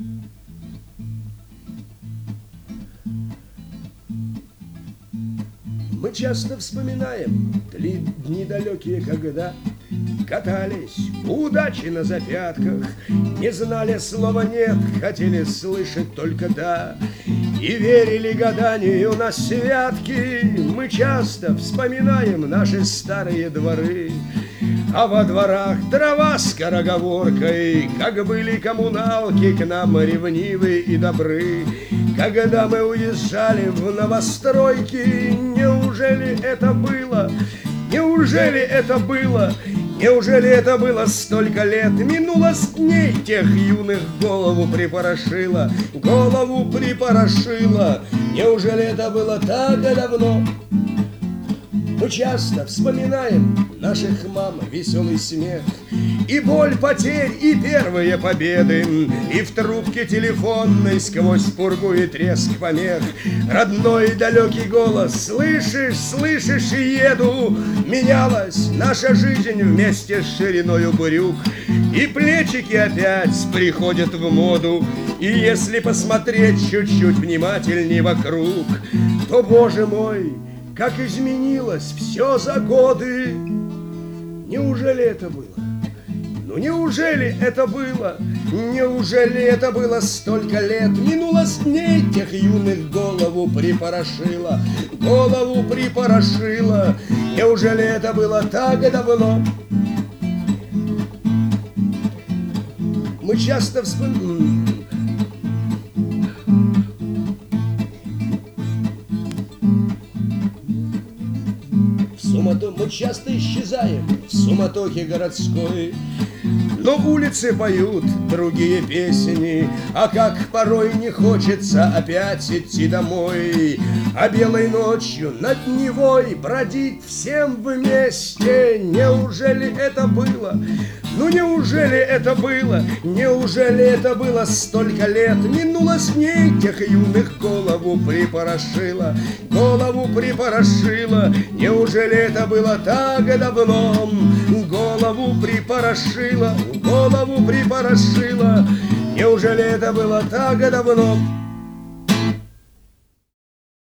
Мы часто вспоминаем дни далекие, когда катались удачи на запятках, не знали слова «нет», хотели слышать только «да», и верили гаданию на святки. Мы часто вспоминаем наши старые дворы, а во дворах дрова скороговоркой, как были коммуналки к нам ревнивы и добры. Когда мы уезжали в новостройки, неужели это было? Неужели это было? Неужели это было столько лет? Минуло с дней тех юных, голову припорошило, голову припорошило. Неужели это было так давно? Мы часто вспоминаем наших мам, веселый смех, и боль потерь, и первые победы, и в трубке телефонной сквозь пургу и треск помех родной далекий голос. Слышишь, слышишь, еду. Менялась наша жизнь вместе с шириною брюк, и плечики опять приходят в моду. И если посмотреть чуть-чуть внимательней вокруг, то, боже мой, как изменилось все за годы! Неужели это было? Ну неужели это было? Неужели это было столько лет? Минуло с дней тех юных, голову припорошило, голову припорошило. Неужели это было так давно? Мы часто вспоминаем. Мы часто исчезаем в суматохе городской, но улицы поют другие песни, а как порой не хочется опять идти домой, а белой ночью над Невой бродить всем вместе. Неужели это было? Ну неужели это было? Неужели это было столько лет? Минуло с дней тех юных, голову припорошило, голову припорошило. Неужели это было так давно? Голову припорошило, голову припорошило. Неужели это было так давно?